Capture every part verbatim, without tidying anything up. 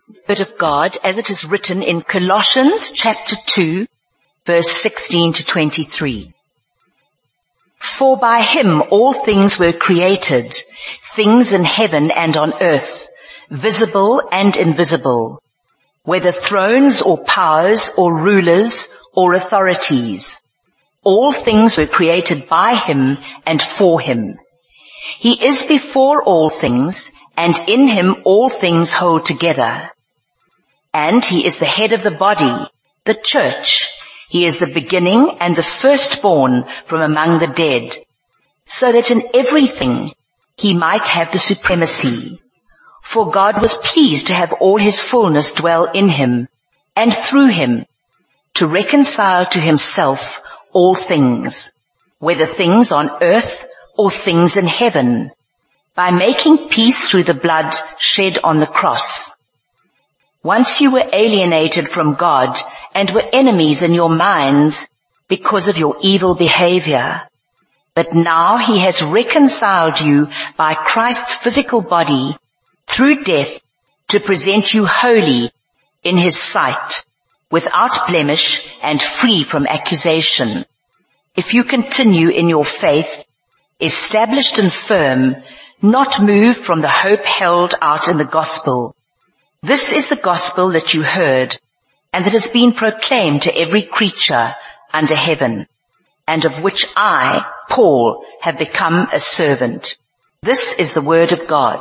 Word of God as it is written in Colossians chapter two, verse sixteen to twenty-three. For by him all things were created, things in heaven and on earth, visible and invisible, whether thrones or powers or rulers or authorities. All things were created by him and for him. He is before all things, and in him all things hold together. And he is the head of the body, the church. He is the beginning and the firstborn from among the dead, so that in everything he might have the supremacy. For God was pleased to have all his fullness dwell in him, and through him to reconcile to himself all things, whether things on earth or things in heaven, by making peace through the blood shed on the cross. Once you were alienated from God and were enemies in your minds because of your evil behavior. But now he has reconciled you by Christ's physical body through death to present you holy in his sight, without blemish and free from accusation. If you continue in your faith, established and firm, not moved from the hope held out in the gospel. This is the gospel that you heard, and that has been proclaimed to every creature under heaven, and of which I, Paul, have become a servant. This is the word of God.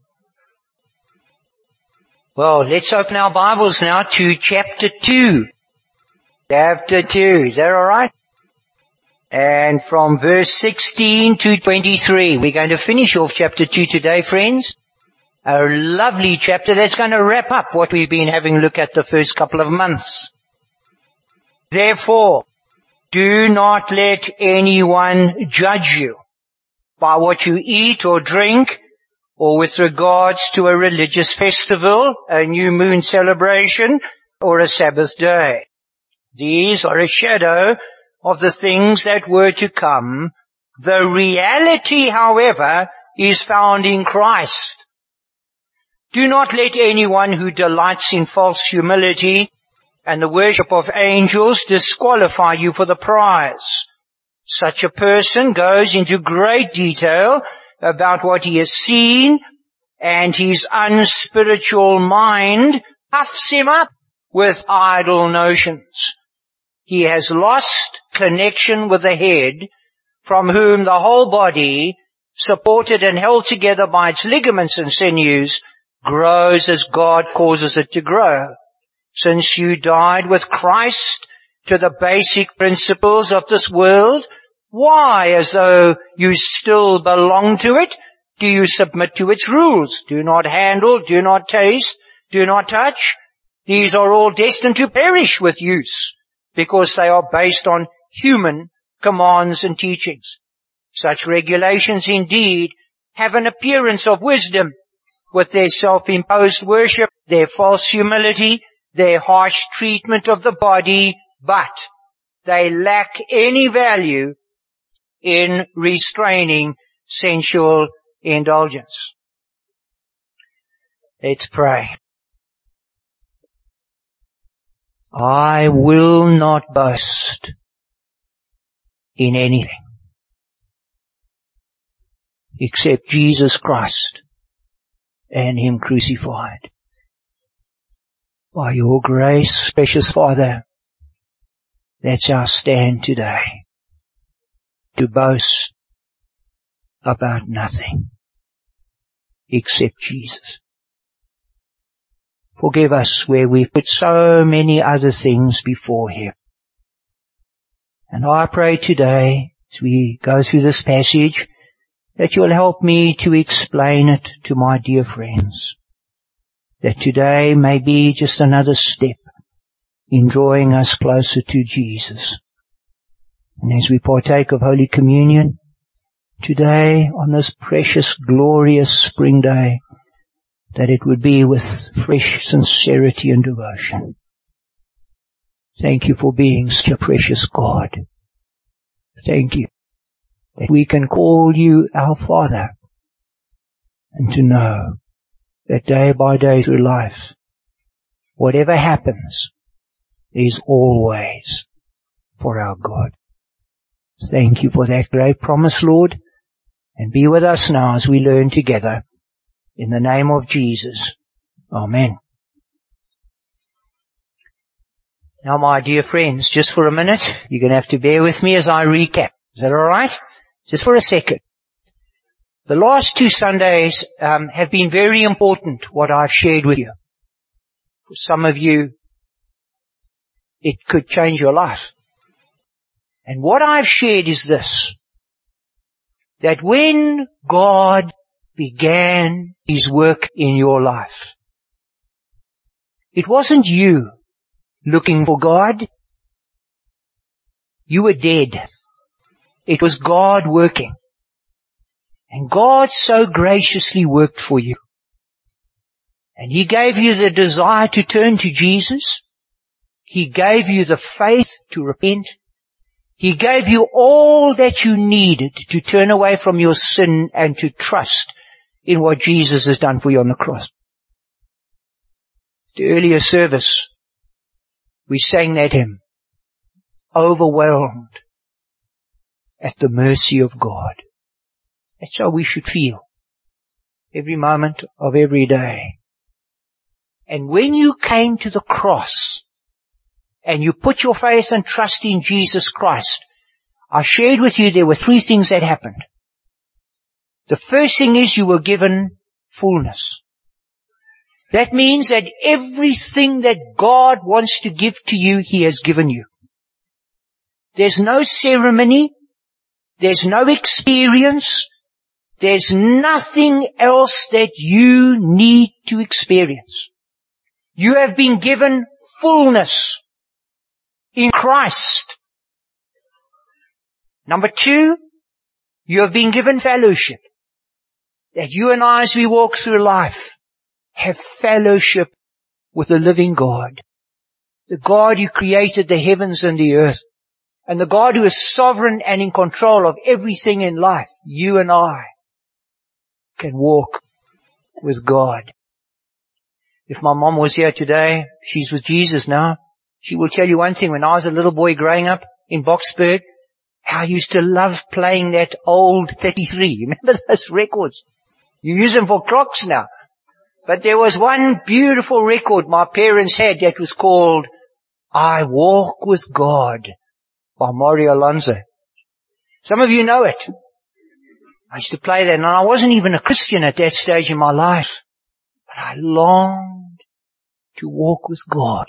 Well, let's open our Bibles now to chapter two. Chapter two, is that alright? And from verse sixteen to twenty-three, we're going to finish off chapter two today, friends. A lovely chapter that's going to wrap up what we've been having a look at the first couple of months. Therefore, do not let anyone judge you by what you eat or drink, or with regards to a religious festival, a new moon celebration, or a Sabbath day. These are a shadow of the things that were to come. The reality, however, is found in Christ. Do not let anyone who delights in false humility and the worship of angels disqualify you for the prize. Such a person goes into great detail about what he has seen, and his unspiritual mind puffs him up with idle notions. He has lost connection with the head, from whom the whole body, supported and held together by its ligaments and sinews, grows as God causes it to grow. Since you died with Christ to the basic principles of this world, why, as though you still belong to it, do you submit to its rules? Do not handle, do not taste, do not touch. These are all destined to perish with use, because they are based on human commands and teachings. Such regulations indeed have an appearance of wisdom, with their self-imposed worship, their false humility, their harsh treatment of the body, but they lack any value in restraining sensual indulgence. Let's pray. I will not boast in anything except Jesus Christ and him crucified. By your grace, precious Father, that's our stand today, to boast about nothing except Jesus. Forgive us where we've put so many other things before him. And I pray today, as we go through this passage, that you'll help me to explain it to my dear friends. That today may be just another step in drawing us closer to Jesus. And as we partake of Holy Communion today on this precious, glorious spring day, that it would be with fresh sincerity and devotion. Thank you for being such a precious God. Thank you that we can call you our Father, and to know that day by day through life whatever happens is always for our good. Thank you for that great promise, Lord, and be with us now as we learn together. In the name of Jesus. Amen. Now, my dear friends, just for a minute, you're going to have to bear with me as I recap. Is that all right? Just for a second. The last two Sundays um, have been very important, what I've shared with you. For some of you, it could change your life. And what I've shared is this, that when God began His work in your life, it wasn't you looking for God. You were dead. It was God working. And God so graciously worked for you. And He gave you the desire to turn to Jesus. He gave you the faith to repent. He gave you all that you needed to turn away from your sin and to trust in what Jesus has done for you on the cross. The earlier service, we sang that hymn, overwhelmed at the mercy of God. That's how we should feel every moment of every day. And when you came to the cross and you put your faith and trust in Jesus Christ, I shared with you there were three things that happened. The first thing is you were given fullness. That means that everything that God wants to give to you, He has given you. There's no ceremony. There's no experience. There's nothing else that you need to experience. You have been given fullness in Christ. Number two, you have been given fellowship. That you and I, as we walk through life, have fellowship with the living God. The God who created the heavens and the earth. And the God who is sovereign and in control of everything in life. You and I can walk with God. If my mom was here today, she's with Jesus now, she will tell you one thing. When I was a little boy growing up in Boksburg, I used to love playing that old thirty-three. Remember those records? You use them for clocks now. But there was one beautiful record my parents had that was called I Walk with God by Mario Alonso. Some of you know it. I used to play that, and I wasn't even a Christian at that stage in my life. But I longed to walk with God.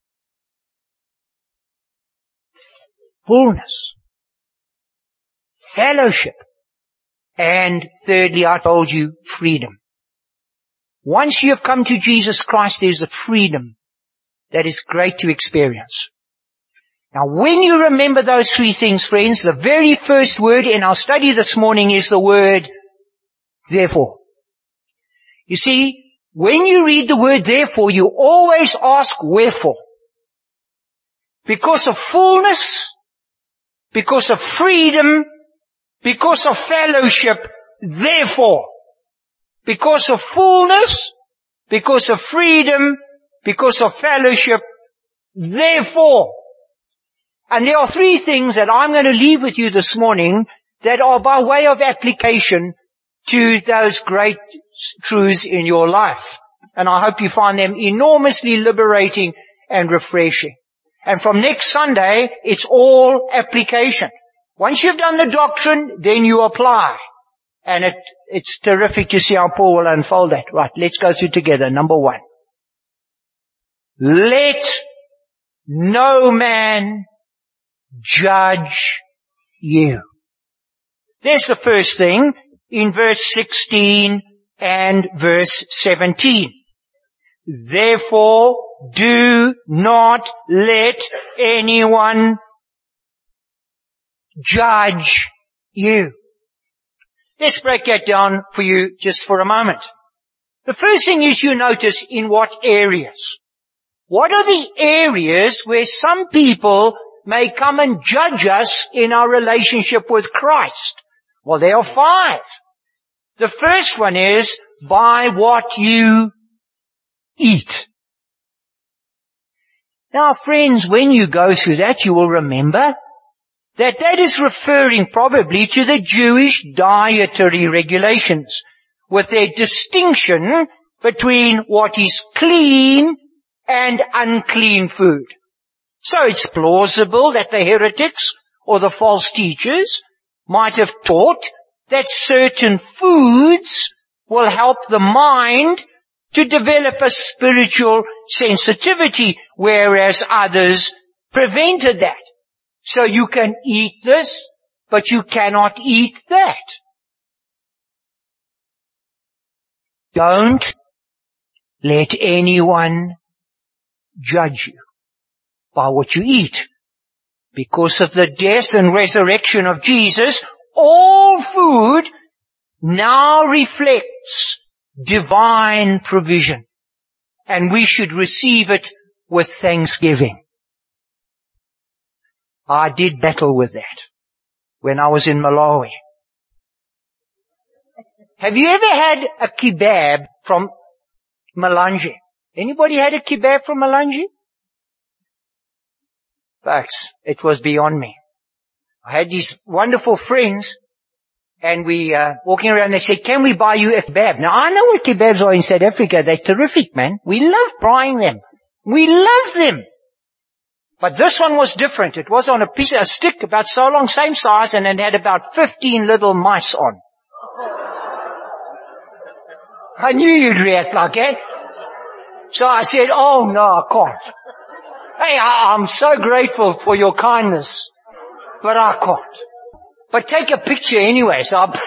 Fullness. Fellowship. And thirdly, I told you, freedom. Once you have come to Jesus Christ, there's a freedom that is great to experience. Now, when you remember those three things, friends, the very first word in our study this morning is the word therefore. You see, when you read the word therefore, you always ask wherefore. Because of fullness, because of freedom, because of fellowship, therefore. Because of fullness, because of freedom, because of fellowship, therefore. And there are three things that I'm going to leave with you this morning that are by way of application to those great truths in your life. And I hope you find them enormously liberating and refreshing. And from next Sunday, it's all application. Once you've done the doctrine, then you apply. And it, it's terrific to see how Paul will unfold that. Right, let's go through together. Number one. Let no man judge you. There's the first thing in verse sixteen and verse seventeen. Therefore, do not let anyone judge you. Let's break that down for you just for a moment. The first thing is you notice in what areas. What are the areas where some people may come and judge us in our relationship with Christ? Well, there are five. The first one is by what you eat. Now friends, when you go through that, you will remember that that is referring probably to the Jewish dietary regulations, with their distinction between what is clean and unclean food. So it's plausible that the heretics or the false teachers might have taught that certain foods will help the mind to develop a spiritual sensitivity, whereas others prevented that. So you can eat this, but you cannot eat that. Don't let anyone judge you by what you eat. Because of the death and resurrection of Jesus, all food now reflects divine provision, and we should receive it with thanksgiving. I did battle with that when I was in Malawi. Have you ever had a kebab from Malanje? Anybody had a kebab from Malanje? Folks, it was beyond me. I had these wonderful friends, and we uh walking around, they said, can we buy you a kebab? Now, I know what kebabs are in South Africa. They're terrific, man. We love buying them. We love them. But this one was different. It was on a piece of a stick about so long, same size, and it had about fifteen little mice on. I knew you'd react like that. So I said, oh no, I can't. Hey, I, I'm so grateful for your kindness, but I can't. But take a picture anyway, so I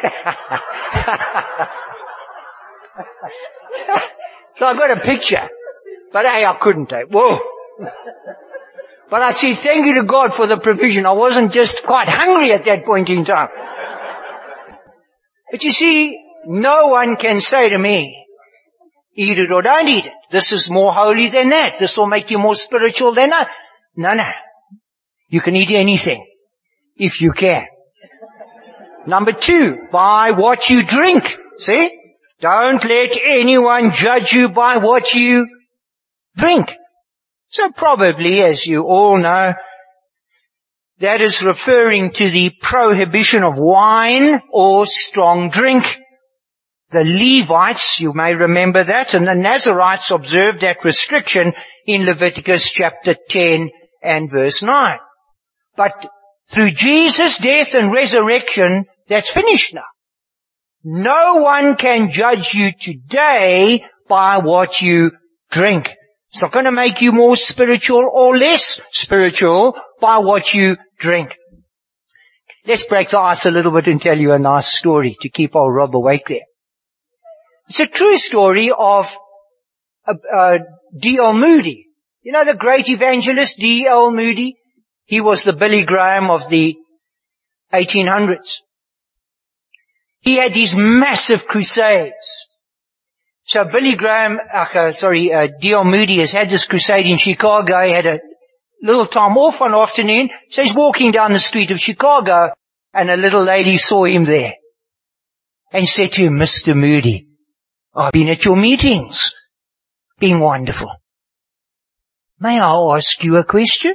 So I got a picture. But hey, I couldn't take. Whoa. But I said, thank you to God for the provision. I wasn't just quite hungry at that point in time. But you see, no one can say to me, eat it or don't eat it. This is more holy than that. This will make you more spiritual than that. No, no. You can eat anything, if you can. Number two, by what you drink. See? Don't let anyone judge you by what you drink. So probably, as you all know, that is referring to the prohibition of wine or strong drink. The Levites, you may remember that, and the Nazarites observed that restriction in Leviticus chapter ten and verse nine. But through Jesus' death and resurrection, that's finished now. No one can judge you today by what you drink. It's not going to make you more spiritual or less spiritual by what you drink. Let's break the ice a little bit and tell you a nice story to keep old Rob awake there. It's a true story of uh, uh, D L Moody. You know the great evangelist D L Moody? He was the Billy Graham of the eighteen hundreds. He had these massive crusades. So Billy Graham, uh, sorry, uh, D L Moody has had this crusade in Chicago. He had a little time off one afternoon. So he's walking down the street of Chicago, and a little lady saw him there and said to him, Mister Moody, I've been at your meetings. Been wonderful. May I ask you a question?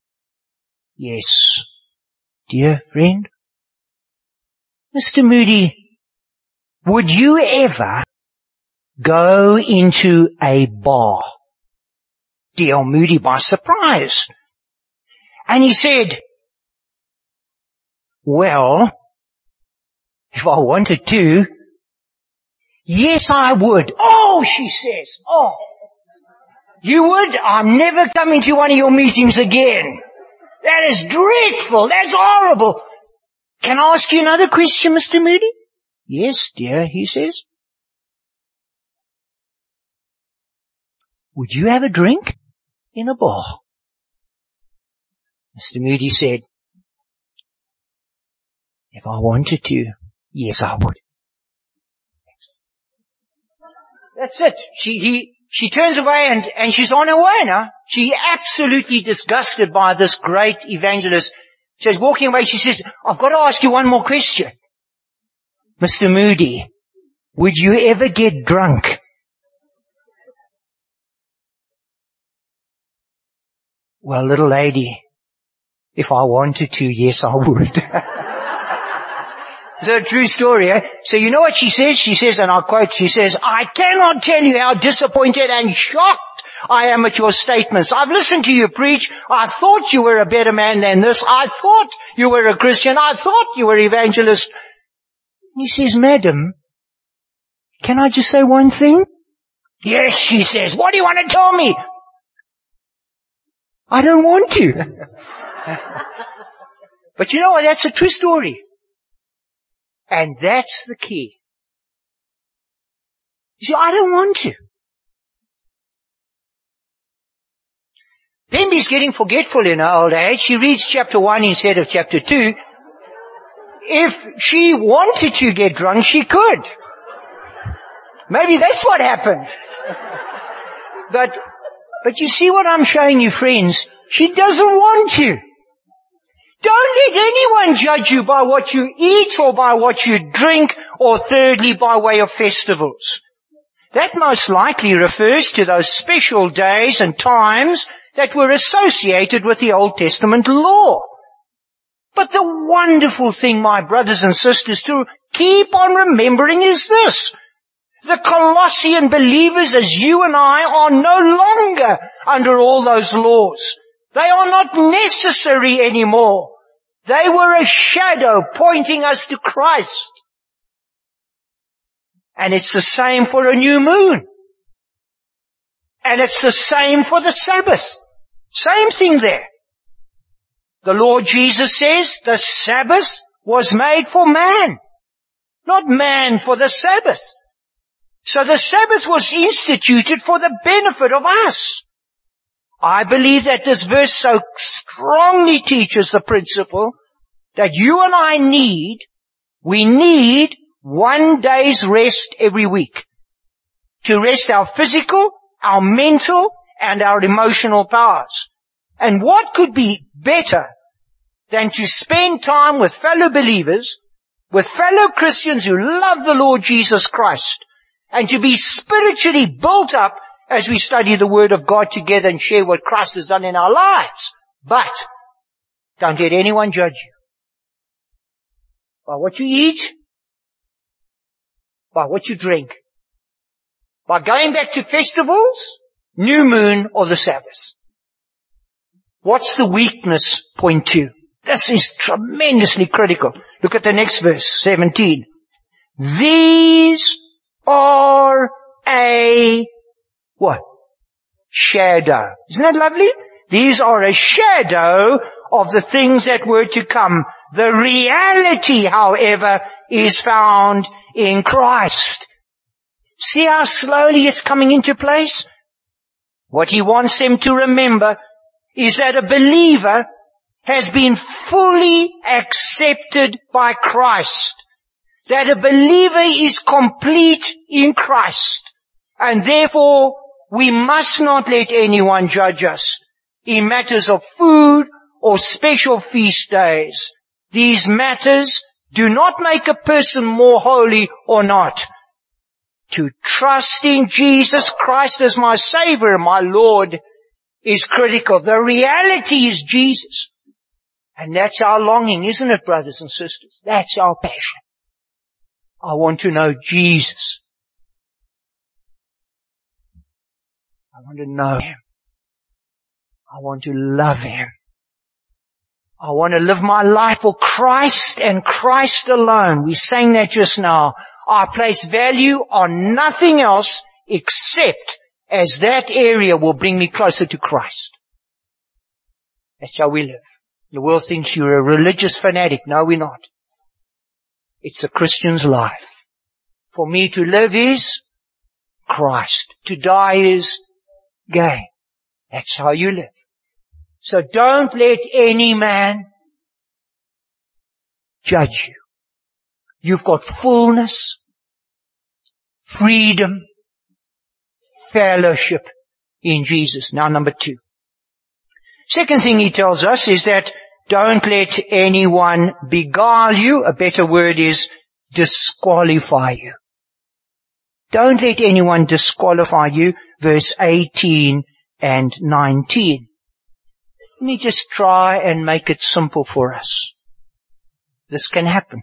Yes, dear friend. Mister Moody, would you ever go into a bar? D L Moody by surprise. And he said, well, if I wanted to, yes, I would. Oh, she says, oh, you would? I'm never coming to one of your meetings again. That is dreadful. That's horrible. Can I ask you another question, Mister Moody? Yes, dear, he says. Would you have a drink in a bar? Mister Moody said, if I wanted to, yes, I would. That's it. She, he, she turns away and, and she's on her way now. She absolutely disgusted by this great evangelist. She's walking away. She says, I've got to ask you one more question. Mister Moody, would you ever get drunk? Well, little lady, if I wanted to, yes, I would. It's a true story, eh? So you know what she says? She says, and I quote, she says, I cannot tell you how disappointed and shocked I am at your statements. I've listened to you preach. I thought you were a better man than this. I thought you were a Christian. I thought you were an evangelist. He says, madam, can I just say one thing? Yes, she says. What do you want to tell me? I don't want to. But you know what? That's a true story. And that's the key. You see, I don't want to. Lindy's getting forgetful in her old age. She reads chapter one instead of chapter two. If she wanted to get drunk, she could. Maybe that's what happened. But, but you see what I'm showing you, friends? She doesn't want to. Don't let anyone judge you by what you eat or by what you drink, or thirdly by way of festivals. That most likely refers to those special days and times that were associated with the Old Testament law. But the wonderful thing, my brothers and sisters, to keep on remembering is this. The Colossian believers, as you and I, are no longer under all those laws. They are not necessary anymore. They were a shadow pointing us to Christ. And it's the same for a new moon. And it's the same for the Sabbath. Same thing there. The Lord Jesus says the Sabbath was made for man, not man for the Sabbath. So the Sabbath was instituted for the benefit of us. I believe that this verse so strongly teaches the principle that you and I need, we need one day's rest every week to rest our physical, our mental, and our emotional powers. And what could be better than to spend time with fellow believers, with fellow Christians who love the Lord Jesus Christ, and to be spiritually built up as we study the Word of God together and share what Christ has done in our lives. But don't let anyone judge you by what you eat, by what you drink, by going back to festivals, new moon, or the Sabbath. What's the weakness? Point two. This is tremendously critical. Look at the next verse, seventeen. These are a what? Shadow. Isn't that lovely? These are a shadow of the things that were to come. The reality, however, is found in Christ. See how slowly it's coming into place? What he wants them to remember is that a believer has been fully accepted by Christ. That a believer is complete in Christ. And therefore, we must not let anyone judge us in matters of food or special feast days. These matters do not make a person more holy or not. To trust in Jesus Christ as my Savior and my Lord is critical. The reality is Jesus. And that's our longing, isn't it, brothers and sisters? That's our passion. I want to know Jesus. I want to know Him. I want to love Him. I want to live my life for Christ and Christ alone. We sang that just now. I place value on nothing else except as that area will bring me closer to Christ. That's how we live. The world thinks you're a religious fanatic. No, we're not. It's a Christian's life. For me to live is Christ. To die is gain. That's how you live. So don't let any man judge you. You've got fullness, freedom, fellowship in Jesus. Now number two. Second thing he tells us is that don't let anyone beguile you. A better word is disqualify you. Don't let anyone disqualify you. Verse eighteen and nineteen. Let me just try and make it simple for us. This can happen.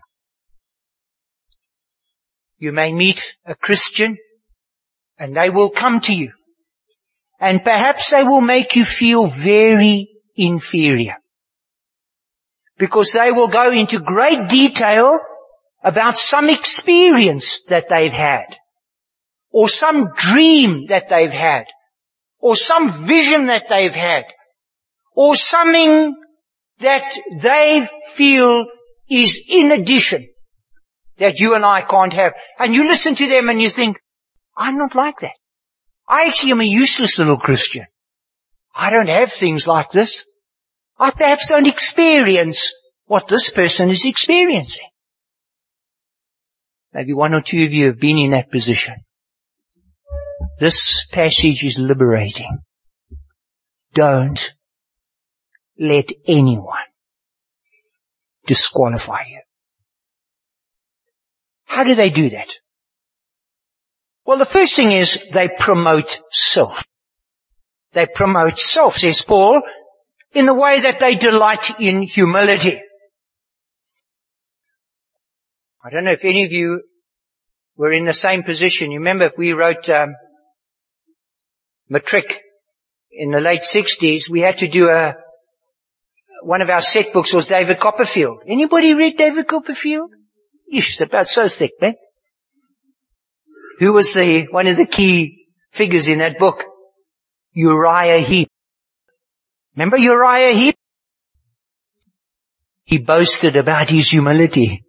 You may meet a Christian and they will come to you. And perhaps they will make you feel very inferior. Because they will go into great detail about some experience that they've had. Or some dream that they've had. Or some vision that they've had. Or something that they feel is in addition that you and I can't have. And you listen to them and you think, I'm not like that. I actually am a useless little Christian. I don't have things like this. I perhaps don't experience what this person is experiencing. Maybe one or two of you have been in that position. This passage is liberating. Don't let anyone disqualify you. How do they do that? Well, the first thing is they promote self. They promote self, says Paul, in the way that they delight in humility. I don't know if any of you were in the same position. You remember if we wrote um, matric in the late sixties, we had to do a, one of our set books was David Copperfield. Anybody read David Copperfield? Yeesh, it's about so thick, man. Who was the, one of the key figures in that book? Uriah Heep. Remember Uriah Heep? He boasted about his humility.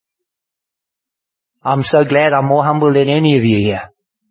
I'm so glad I'm more humble than any of you here.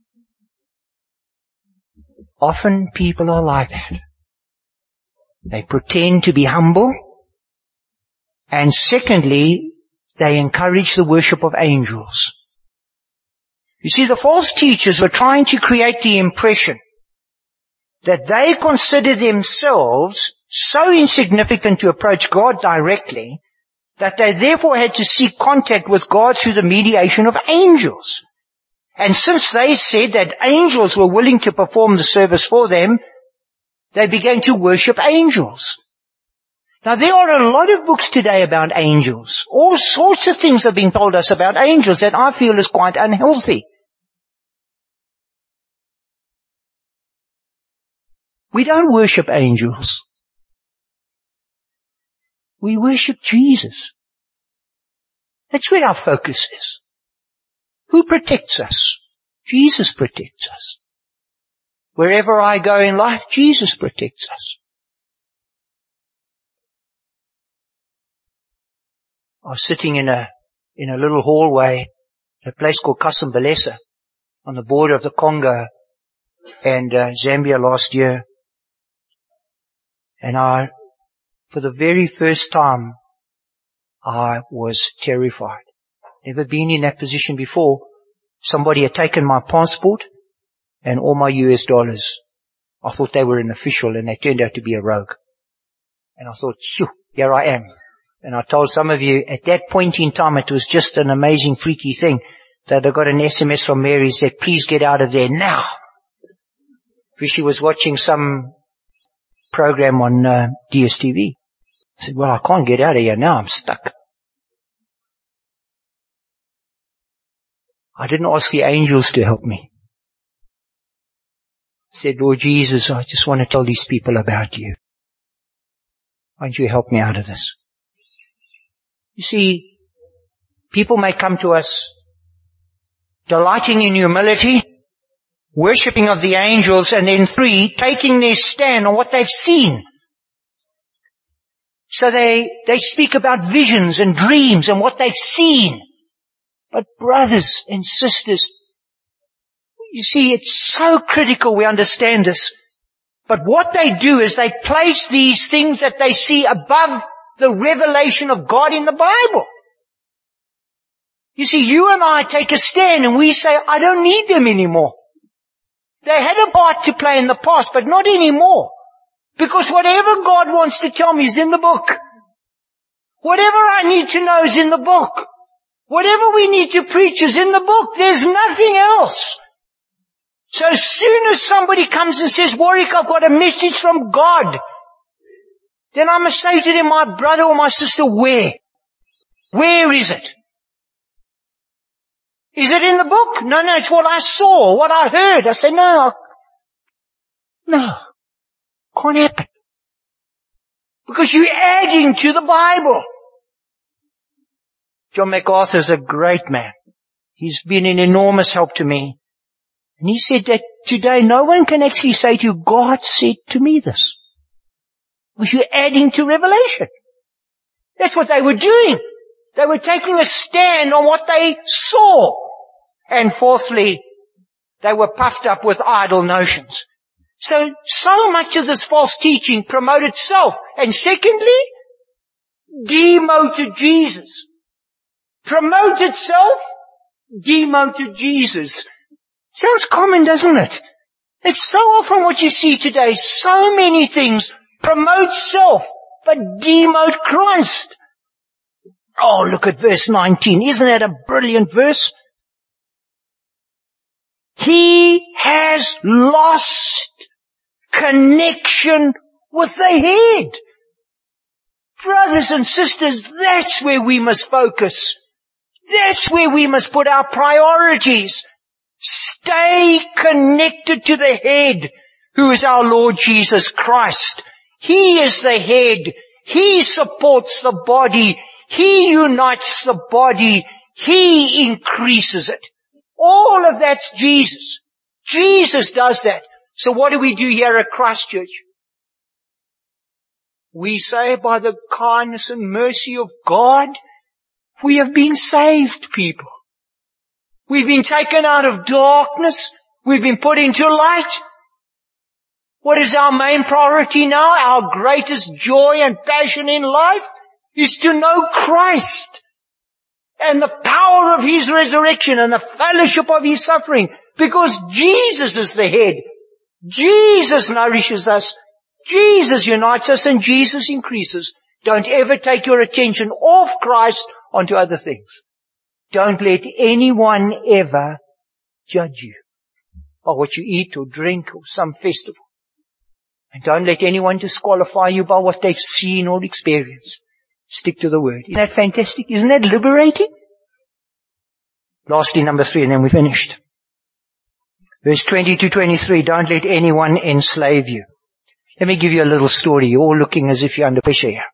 Often people are like that. They pretend to be humble. And secondly, they encourage the worship of angels. You see, the false teachers were trying to create the impression that they consider themselves so insignificant to approach God directly that they therefore had to seek contact with God through the mediation of angels. And since they said that angels were willing to perform the service for them, they began to worship angels. Now there are a lot of books today about angels. All sorts of things have been told us about angels that I feel is quite unhealthy. We don't worship angels. We worship Jesus. That's where our focus is. Who protects us? Jesus protects us. Wherever I go in life, Jesus protects us. I was sitting in a, in a little hallway at a place called Kasumbalesa on the border of the Congo and uh, Zambia last year. And I, for the very first time, I was terrified. Never been in that position before. Somebody had taken my passport and all my U S dollars. I thought they were an official and they turned out to be a rogue. And I thought, phew, here I am. And I told some of you at that point in time it was just an amazing freaky thing that I got an S M S from Mary said, please get out of there now. Because she was watching some program on uh, D S T V. I said, well, I can't get out of here now. I'm stuck. I didn't ask the angels to help me. I said, Lord Jesus, I just want to tell these people about you. Why don't you help me out of this? You see, people may come to us delighting in humility, worshipping of the angels, and then three, taking their stand on what they've seen. So they, they speak about visions and dreams and what they've seen. But brothers and sisters, you see, it's so critical we understand this. But what they do is they place these things that they see above the revelation of God in the Bible. You see, you and I take a stand and we say, I don't need them anymore. They had a part to play in the past, but not anymore. Because whatever God wants to tell me is in the book. Whatever I need to know is in the book. Whatever we need to preach is in the book. There's nothing else. So as soon as somebody comes and says, Warwick, I've got a message from God, then I must say to them, my brother or my sister, where? Where is it? Is it in the book? No, no, it's what I saw, what I heard. I say, no, I, no, can't happen. Because you're adding to the Bible. John MacArthur is a great man. He's been an enormous help to me. And he said that today no one can actually say to you, God said to me this. Because you're adding to revelation. That's what they were doing. They were taking a stand on what they saw. And fourthly, they were puffed up with idle notions. So, so much of this false teaching promoted self. And secondly, demoted Jesus. Promoted self, demoted Jesus. Sounds common, doesn't it? It's so often what you see today. So many things promote self, but demote Christ. Oh, look at verse nineteen. Isn't that a brilliant verse? He has lost connection with the head. Brothers and sisters, that's where we must focus. That's where we must put our priorities. Stay connected to the head, who is our Lord Jesus Christ. He is the head. He supports the body. He unites the body. He increases it. All of that's Jesus. Jesus does that. So what do we do here at Christchurch? We say, by the kindness and mercy of God, we have been saved, people. We've been taken out of darkness. We've been put into light. What is our main priority now? Our greatest joy and passion in life is to know Christ and the power of His resurrection and the fellowship of His suffering, because Jesus is the head. Jesus nourishes us. Jesus unites us, and Jesus increases. Don't ever take your attention off Christ onto other things. Don't let anyone ever judge you by what you eat or drink or some festival. And don't let anyone disqualify you by what they've seen or experienced. Stick to the Word. Isn't that fantastic? Isn't that liberating? Lastly, number three, and then we're finished. Verse twenty to twenty-three, don't let anyone enslave you. Let me give you a little story. You're all looking as if you're under pressure here.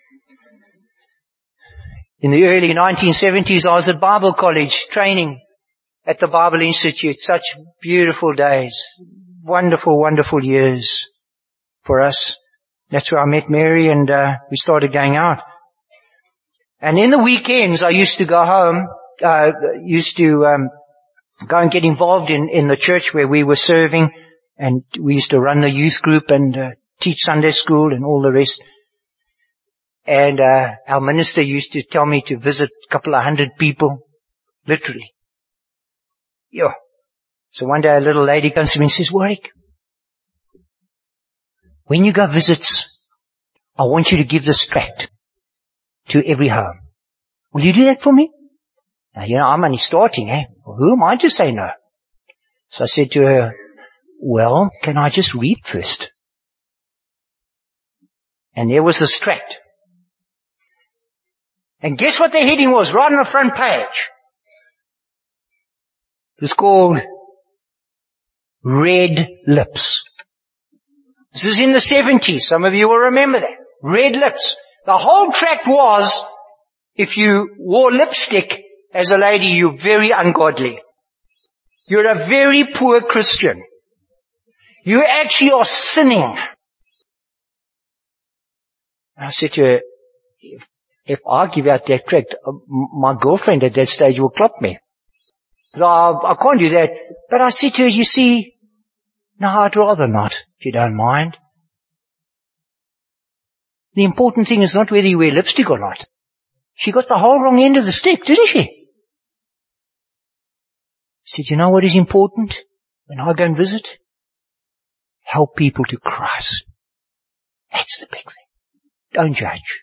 In the early nineteen seventies, I was at Bible college training at the Bible Institute. Such beautiful days. Wonderful, wonderful years for us. That's where I met Mary, and uh, we started going out. And in the weekends, I used to go home, uh, used to um, go and get involved in, in the church where we were serving, and we used to run the youth group and uh, teach Sunday school and all the rest. And uh, our minister used to tell me to visit a couple of hundred people, literally. Yeah. So one day a little lady comes to me and says, Warwick, when you go visits, I want you to give this tract to every home. Will you do that for me? Now, you know, I'm only starting, eh? Well, who am I to say no? So I said to her, well, can I just read first? And there was this tract. And guess what the heading was, right on the front page? It was called Red Lips. This is in the seventies. Some of you will remember that. Red lips. The whole tract was, if you wore lipstick as a lady, you're very ungodly. You're a very poor Christian. You actually are sinning. I said to her, if, if I give out that tract, uh, my girlfriend at that stage will clop me. I, I can't do that. But I said to her, you see, no, I'd rather not, if you don't mind. The important thing is not whether you wear lipstick or not. She got the whole wrong end of the stick, didn't she? I said, you know what is important when I go and visit? Help people to Christ. That's the big thing. Don't judge.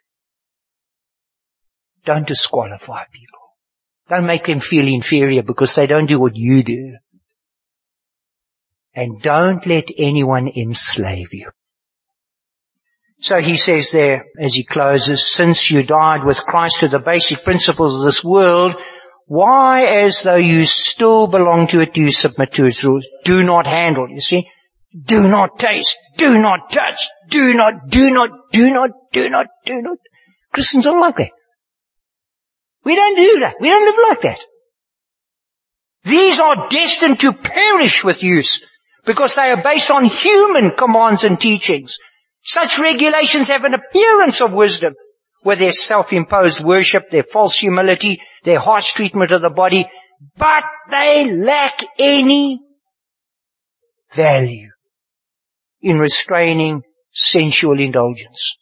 Don't disqualify people. Don't make them feel inferior because they don't do what you do. And don't let anyone enslave you. So he says there, as he closes, since you died with Christ to the basic principles of this world, why, as though you still belong to it, do you submit to its rules? Do not handle, you see? Do not taste, do not touch, do not, do not, do not, do not, do not. Christians are like that. We don't do that. We don't live like that. These are destined to perish with use because they are based on human commands and teachings. Such regulations have an appearance of wisdom, with their self-imposed worship, their false humility, their harsh treatment of the body, but they lack any value in restraining sensual indulgence.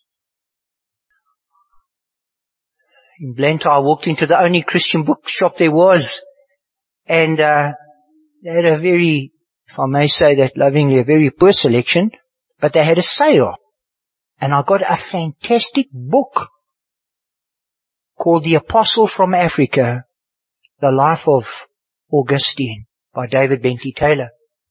In Blantyre, I walked into the only Christian bookshop there was, and uh they had a very, if I may say that lovingly, a very poor selection, but they had a sale. And I got a fantastic book called The Apostle from Africa, The Life of Augustine by David Bentley Taylor.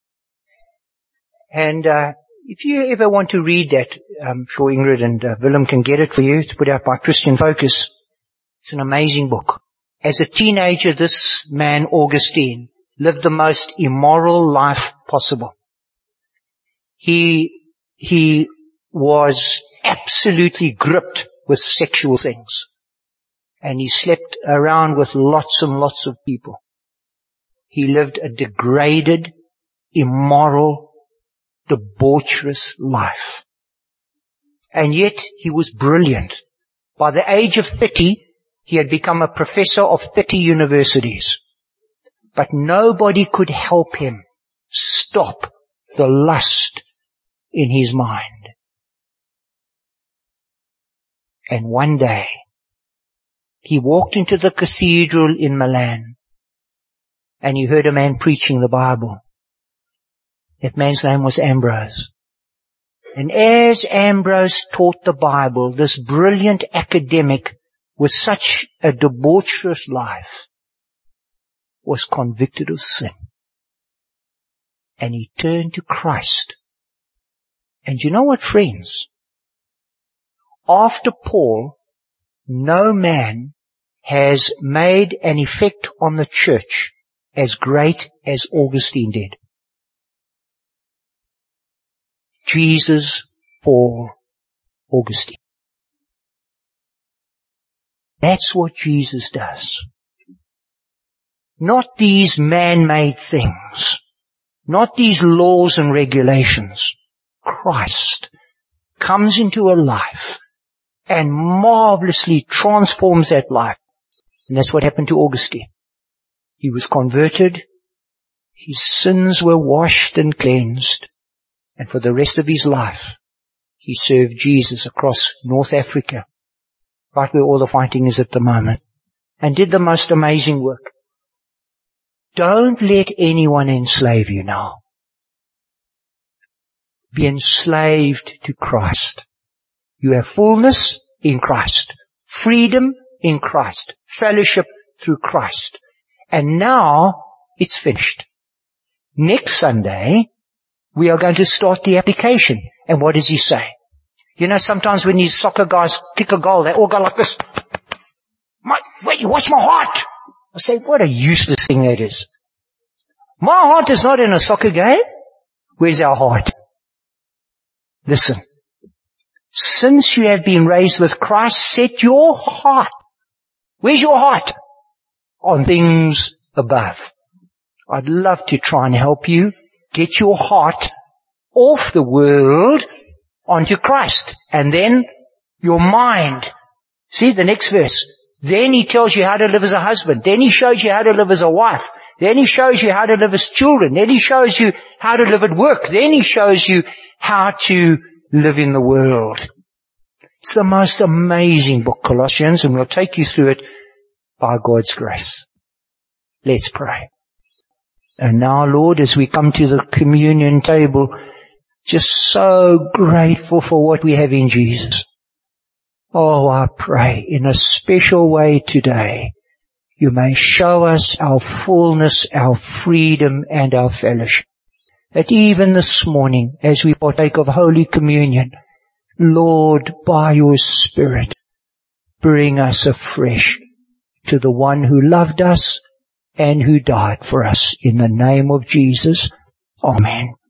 And uh if you ever want to read that, I'm sure Ingrid and uh, Willem can get it for you. It's put out by Christian Focus. It's an amazing book. As a teenager, this man, Augustine, lived the most immoral life possible. He, he was absolutely gripped with sexual things. And he slept around with lots and lots of people. He lived a degraded, immoral, debaucherous life. And yet he was brilliant. By the age of thirty, he had become a professor of thirty universities. But nobody could help him stop the lust in his mind. And one day, he walked into the cathedral in Milan, and he heard a man preaching the Bible. That man's name was Ambrose. And as Ambrose taught the Bible, this brilliant academic with such a debaucherous life was convicted of sin. And he turned to Christ. And you know what, friends? After Paul, no man has made an effect on the church as great as Augustine did. Jesus, Paul, Augustine. That's what Jesus does. Not these man-made things. Not these laws and regulations. Christ comes into a life and marvelously transforms that life. And that's what happened to Augustine. He was converted. His sins were washed and cleansed. And for the rest of his life, he served Jesus across North Africa, right where all the fighting is at the moment, and did the most amazing work. Don't let anyone enslave you now. Be enslaved to Christ. You have fullness in Christ, freedom in Christ, fellowship through Christ. And now it's finished. Next Sunday, we are going to start the application. And what does he say? You know, sometimes when these soccer guys kick a goal, they all go like this. My, wait, what's my heart? I say, what a useless thing that is. My heart is not in a soccer game. Where's our heart? Listen. Since you have been raised with Christ, set your heart. Where's your heart? On things above. I'd love to try and help you get your heart off the world onto Christ. And then your mind. See the next verse. Then he tells you how to live as a husband. Then he shows you how to live as a wife. Then he shows you how to live as children. Then he shows you how to live at work. Then he shows you how to live in the world. It's the most amazing book, Colossians, and we'll take you through it by God's grace. Let's pray. And now, Lord, as we come to the communion table, just so grateful for what we have in Jesus. Oh, I pray in a special way today, you may show us our fullness, our freedom, and our fellowship. That even this morning, as we partake of Holy Communion, Lord, by your Spirit, bring us afresh to the one who loved us and who died for us. In the name of Jesus, amen.